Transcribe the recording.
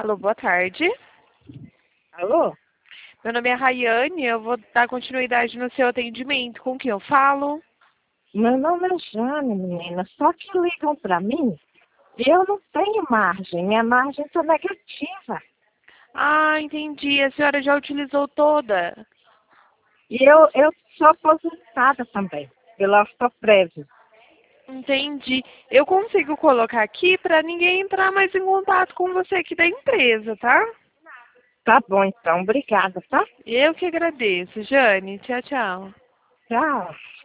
Alô, boa tarde. Alô? Meu nome é Rayane, eu vou dar continuidade no seu atendimento. Com quem eu falo? Meu nome é Jane, menina. Só que ligam para mim e eu não tenho margem. Minha margem está negativa. Ah, entendi. A senhora já utilizou toda. E eu sou aposentada também, pela Ortoprev. Entendi. Eu consigo colocar aqui para ninguém entrar mais em contato com você aqui da empresa, tá? Tá bom, então. Obrigada, tá? Eu que agradeço, Jane. Tchau, tchau. Tchau.